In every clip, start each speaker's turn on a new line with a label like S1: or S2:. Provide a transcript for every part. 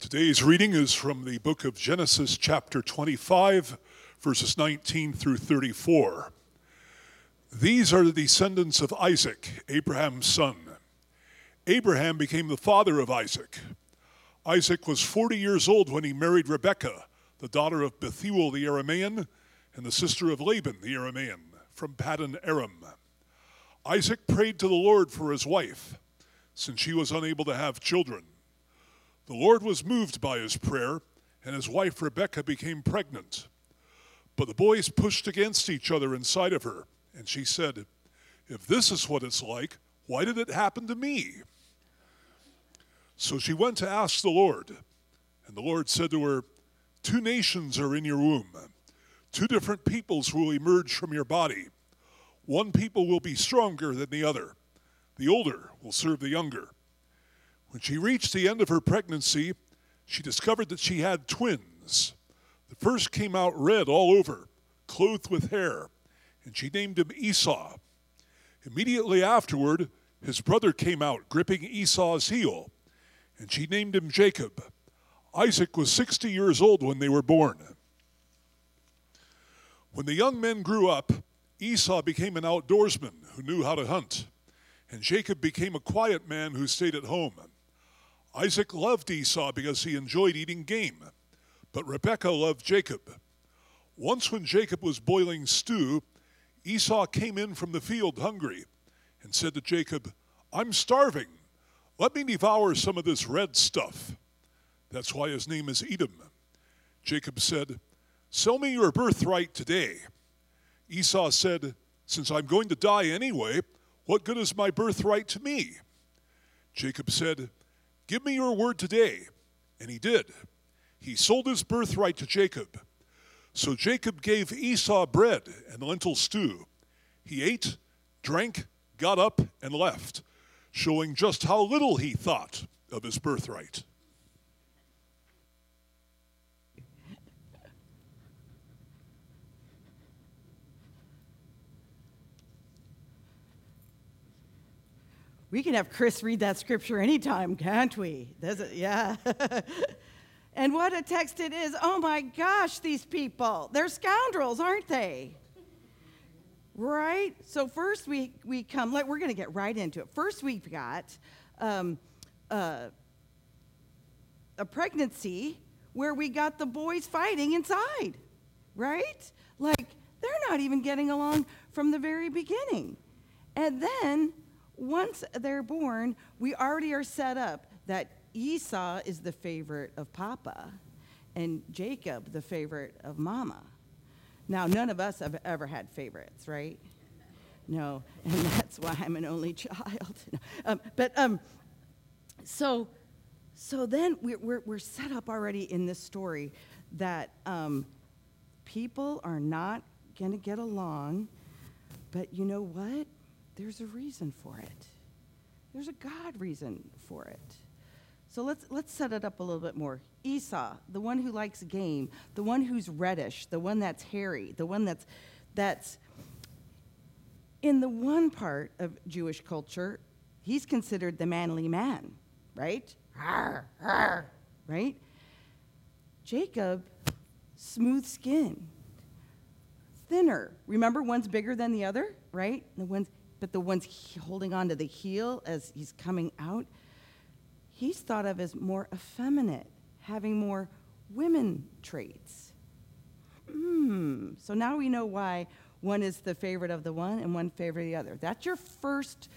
S1: Today's reading is from the book of Genesis, chapter 25, verses 19 through 34. These are the descendants of Isaac, Abraham's son. Abraham became the father of Isaac. Isaac was 40 years old when he married Rebekah, the daughter of Bethuel the Aramean and the sister of Laban the Aramean, from Paddan Aram. Isaac prayed to the Lord for his wife, since she was unable to have children. The Lord was moved by his prayer, and his wife Rebekah became pregnant. But the boys pushed against each other inside of her, and she said, "If this is what it's like, why did it happen to me?" So she went to ask the Lord, and the Lord said to her, "Two nations are in your womb. Two different peoples will emerge from your body. One people will be stronger than the other. The older will serve the younger." When she reached the end of her pregnancy, she discovered that she had twins. The first came out red all over, clothed with hair, and she named him Esau. Immediately afterward, his brother came out, gripping Esau's heel, and she named him Jacob. Isaac was 60 years old when they were born. When the young men grew up, Esau became an outdoorsman who knew how to hunt, and Jacob became a quiet man who stayed at home. Isaac loved Esau because he enjoyed eating game, but Rebekah loved Jacob. Once when Jacob was boiling stew, Esau came in from the field hungry and said to Jacob, "I'm starving. Let me devour some of this red stuff." That's why his name is Edom. Jacob said, "Sell me your birthright today." Esau said, "Since I'm going to die anyway, what good is my birthright to me?" Jacob said, "Give me your word today." And he did. He sold his birthright to Jacob. So Jacob gave Esau bread and lentil stew. He ate, drank, got up, and left, showing just how little he thought of his birthright.
S2: We can have Chris read that scripture anytime, can't we? Does it? Yeah. And what a text it is. Oh my gosh, these people. They're scoundrels, aren't they? Right? So first we come, we're going to get right into it. First we've got a pregnancy where we got the boys fighting inside, right? Like, they're not even getting along from the very beginning. And then once they're born, we already are set up that Esau is the favorite of Papa and Jacob the favorite of Mama. Now, none of us have ever had favorites, right? No, and that's why I'm an only child. So then we're set up already in this story that people are not going to get along, but you know what? There's a reason for it. There's a God reason for it. So let's set it up a little bit more. Esau, the one who likes game, the one who's reddish, the one that's hairy, the one that's in the one part of Jewish culture, he's considered the manly man, right? Right? Jacob, smooth skin, thinner. Remember, one's bigger than the other, right? But the one's holding on to the heel as he's coming out, he's thought of as more effeminate, having more women traits. So now we know why one is the favorite of the one and one favorite of the other. That's your first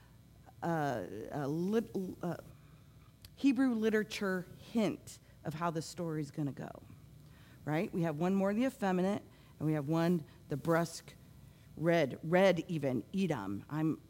S2: Hebrew literature hint of how the story's going to go, right? We have one more the effeminate, and we have one the brusque, red even, Edom.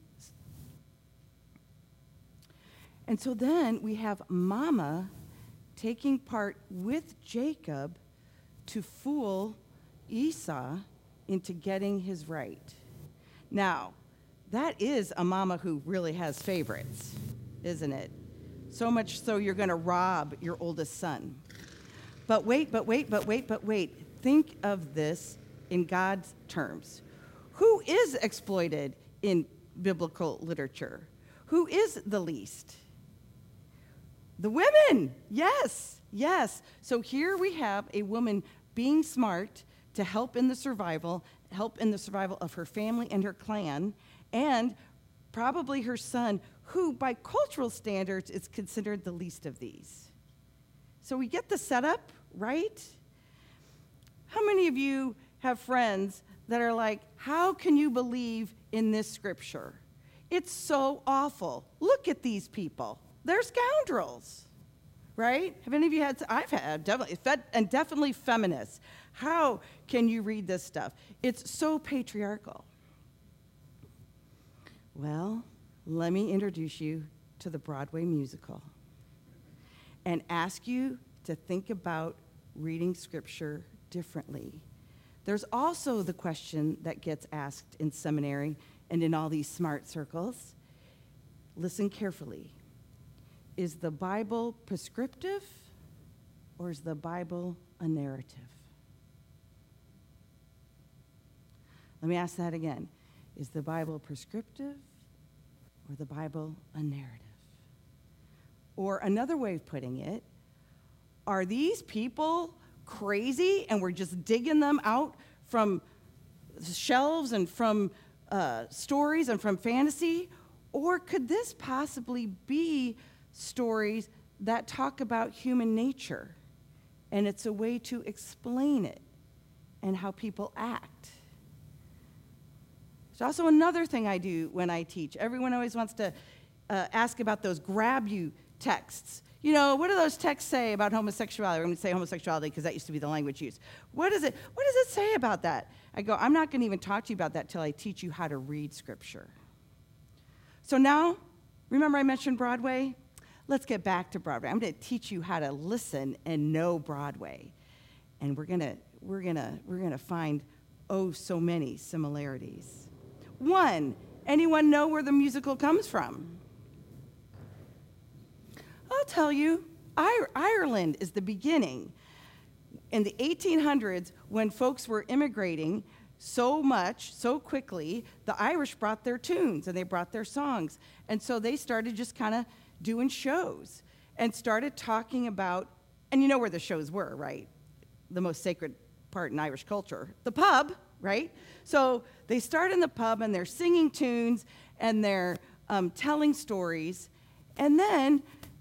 S2: And so then we have Mama taking part with Jacob to fool Esau into getting his right. Now, that is a mama who really has favorites, isn't it? So much so you're going to rob your oldest son. But wait. Think of this in God's terms. Who is exploited in biblical literature? Who is the least? The women, yes. Yes. So here we have a woman being smart to help in the survival of her family and her clan, and probably her son, who by cultural standards is considered the least of these. So we get the setup, right? How many of you have friends that are like, how can you believe in this scripture? It's so awful. Look at these people. They're scoundrels, right? Have any of you had? I've had, definitely feminists. How can you read this stuff? It's so patriarchal. Well, let me introduce you to the Broadway musical and ask you to think about reading scripture differently. There's also the question that gets asked in seminary and in all these smart circles. Listen carefully. Is the Bible prescriptive or is the Bible a narrative? Let me ask that again. Is the Bible prescriptive or the Bible a narrative? Or another way of putting it, are these people crazy and we're just digging them out from shelves and from stories and from fantasy? Or could this possibly be stories that talk about human nature and it's a way to explain it and how people act? There's also another thing I do when I teach. Everyone always wants to ask about those grab you texts. You know, what do those texts say about homosexuality? I'm going to say homosexuality because that used to be the language used. What does it say about that? I go, I'm not going to even talk to you about that till I teach you how to read Scripture. So now, remember I mentioned Broadway? Let's get back to Broadway. I'm going to teach you how to listen and know Broadway. And we're going to find, oh, so many similarities. One, anyone know where the musical comes from? I'll tell you, Ireland is the beginning. In the 1800s, when folks were immigrating so much, so quickly, the Irish brought their tunes and they brought their songs. And so they started just kind of doing shows and started talking about, and you know where the shows were, right? The most sacred part in Irish culture, the pub, right? So they start in the pub and they're singing tunes and they're telling stories. And then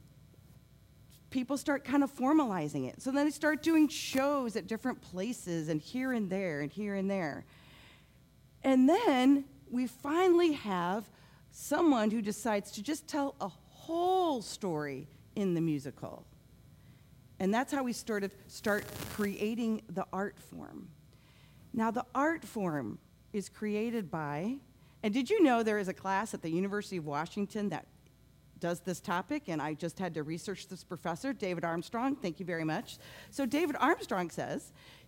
S2: people start kind of formalizing it. So then they start doing shows at different places and here and there and here and there. And then we finally have someone who decides to just tell a whole story in the musical. And that's how we start creating the art form. Now, the art form is created by, and did you know there is a class at the University of Washington that does this topic, and I just had to research this professor, David Armstrong. Thank you very much. So David Armstrong says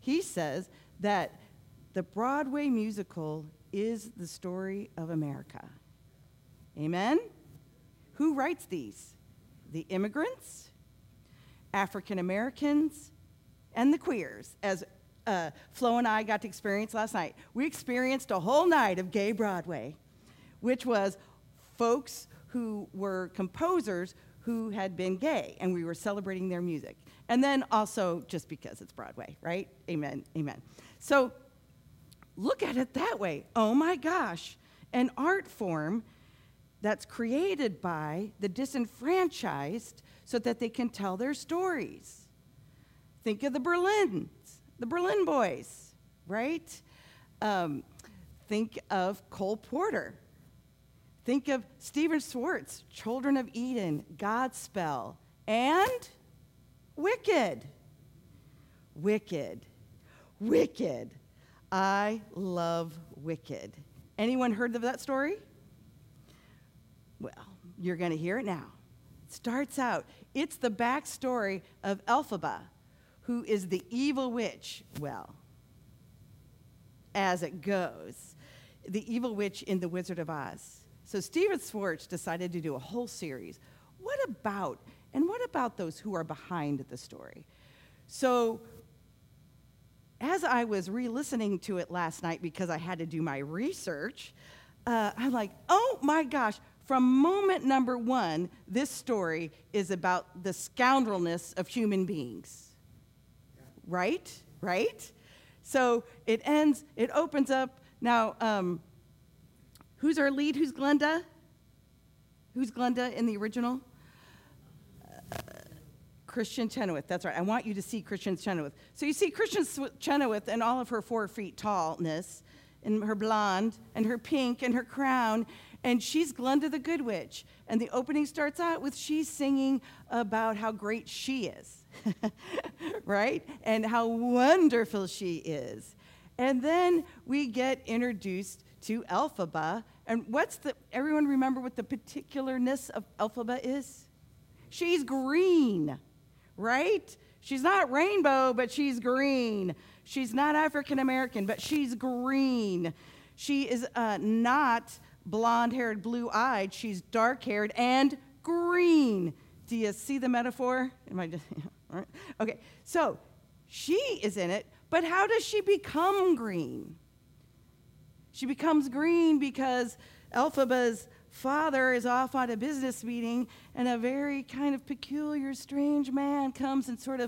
S2: that the Broadway musical is the story of America. Amen? Who writes these? The immigrants, African Americans, and the queers, as Flo and I got to experience last night. We experienced a whole night of gay Broadway, which was folks who were composers who had been gay, and we were celebrating their music. And then also just because it's Broadway, right? Amen, amen. So look at it that way. Oh my gosh, an art form that's created by the disenfranchised so that they can tell their stories. Think of the Berlin Boys, right? Think of Cole Porter. Think of Stephen Schwartz, Children of Eden, Godspell, and Wicked. Wicked. Wicked. I love Wicked. Anyone heard of that story? Well, you're going to hear it now. It starts out, it's the backstory of Elphaba, who is the evil witch, well, as it goes, the evil witch in The Wizard of Oz. So Stephen Schwartz decided to do a whole series. What about those who are behind the story? So as I was re-listening to it last night because I had to do my research, I'm like, oh my gosh, from moment number one, this story is about the scoundrelness of human beings. Right? Right? So it opens up. Now, who's our lead? Who's Glenda? Who's Glenda in the original? Christian Chenoweth. That's right. I want you to see Christian Chenoweth. So you see Christian Chenoweth and all of her 4 feet tallness, and her blonde, and her pink, and her crown, and she's Glenda the Good Witch. And the opening starts out with she's singing about how great she is, right? And how wonderful she is. And then we get introduced to Elphaba. And everyone remember what the particularness of Elphaba is? She's green, right? She's not rainbow, but she's green. She's not African American, but she's green. She is not blonde-haired, blue-eyed. She's dark-haired and green. Do you see the metaphor? Am I just all right? Okay, so she is in it, but how does she become green? She becomes green because Elphaba's father is off on a business meeting, and a very kind of peculiar, strange man comes and sort of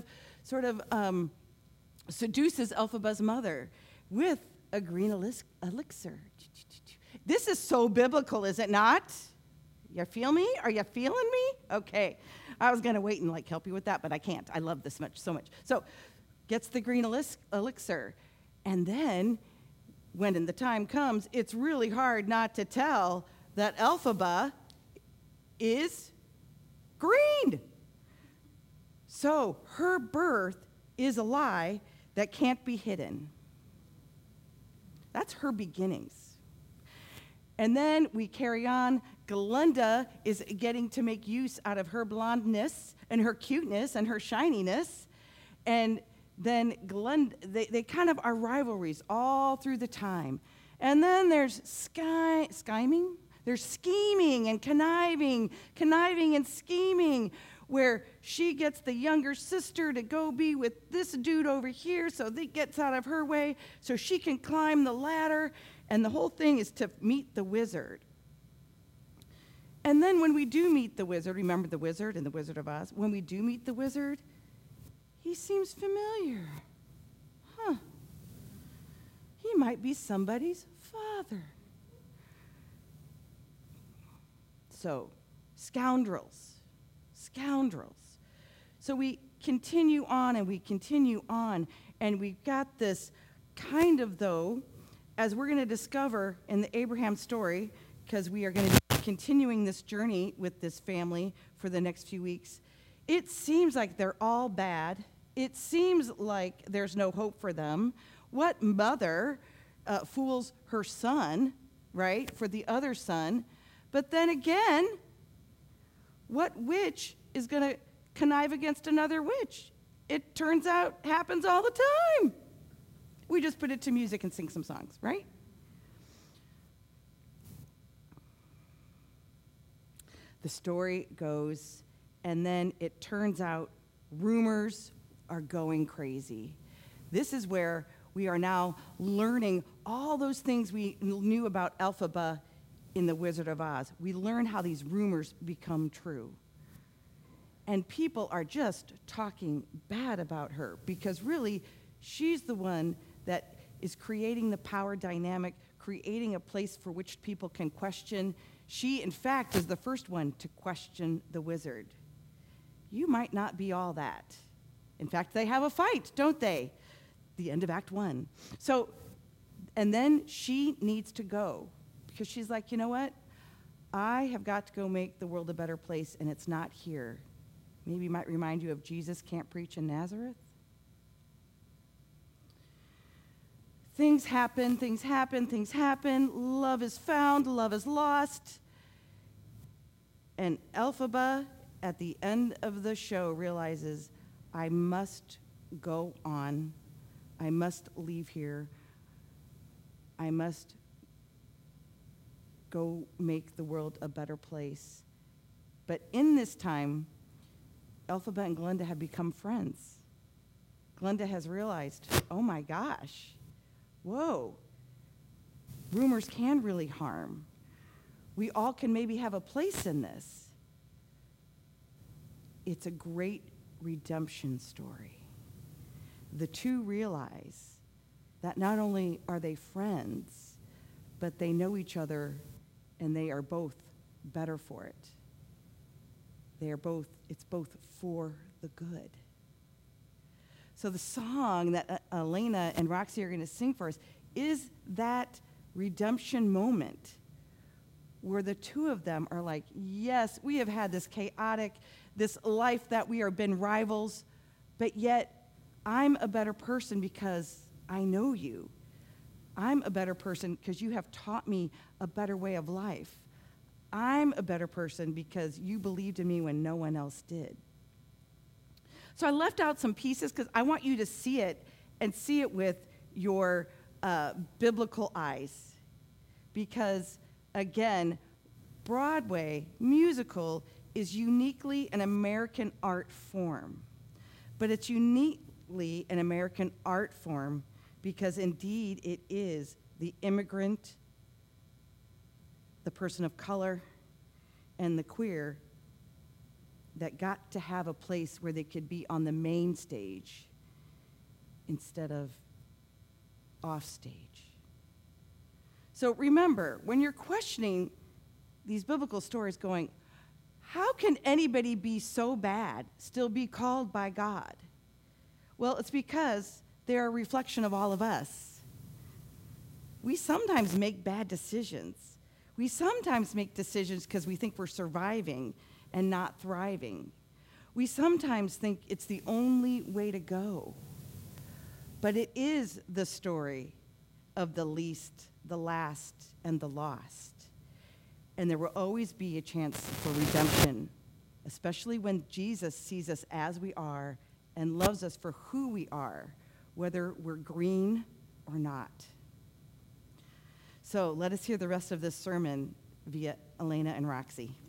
S2: seduces Elphaba's mother with a green elixir. This is so biblical, is it not? You feel me? Are you feeling me? Okay. I was going to wait and help you with that, but I can't. I love this so much. So gets the green elixir. And then when the time comes, it's really hard not to tell that Elphaba is green. So her birth is a lie that can't be hidden. That's her beginnings. And then we carry on. Glenda is getting to make use out of her blondness and her cuteness and her shininess. And then Glenda, they kind of are rivalries all through the time. And then there's scheming. There's scheming and conniving and scheming, where she gets the younger sister to go be with this dude over here, so that gets out of her way so she can climb the ladder. And the whole thing is to meet the wizard. And then when we do meet the wizard, remember the wizard in The Wizard of Oz? When we do meet the wizard, he seems familiar. He might be somebody's father. So, scoundrels. So we continue on and we continue on, and we've got this kind of, though, as we're going to discover in the Abraham story, because we are going to be continuing this journey with this family for the next few weeks, it seems like they're all bad. It seems like there's no hope for them. What mother fools her son, right, for the other son? But then again, what witch is going to connive against another witch? It turns out happens all the time. We just put it to music and sing some songs, right? The story goes, and then it turns out rumors are going crazy. This is where we are now learning all those things we knew about Elphaba in The Wizard of Oz. We learn how these rumors become true. And people are just talking bad about her because really she's the one that is creating the power dynamic, creating a place for which people can question. She, in fact, is the first one to question the wizard. You might not be all that. In fact, they have a fight, don't they? The end of Act 1. So, and then she needs to go because she's like, you know what? I have got to go make the world a better place, and it's not here. Maybe it might remind you of Jesus can't preach in Nazareth. Things happen. Love is found, love is lost. And Elphaba, at the end of the show, realizes, I must go on. I must leave here. I must go make the world a better place. But in this time, Elphaba and Glenda have become friends. Glenda has realized, oh my gosh, whoa, rumors can really harm. We all can maybe have a place in this. It's a great redemption story. The two realize that not only are they friends, but they know each other and they are both better for it. It's both for the good. So the song that Elena and Roxy are going to sing for us is that redemption moment where the two of them are like, yes, we have had this chaotic, this life that we have been rivals, but yet I'm a better person because I know you. I'm a better person because you have taught me a better way of life. I'm a better person because you believed in me when no one else did. So I left out some pieces because I want you to see it and see it with your biblical eyes. Because, again, Broadway musical is uniquely an American art form. But it's uniquely an American art form because, indeed, it is the immigrant, the person of color, and the queer that got to have a place where they could be on the main stage instead of off stage. So remember, when you're questioning these biblical stories going, how can anybody be so bad, still be called by God? Well, it's because they're a reflection of all of us. We sometimes make bad decisions. We sometimes make decisions because we think we're surviving and not thriving. We sometimes think it's the only way to go. But it is the story of the least, the last, and the lost. And there will always be a chance for redemption, especially when Jesus sees us as we are and loves us for who we are, whether we're green or not. So let us hear the rest of this sermon via Elena and Roxy.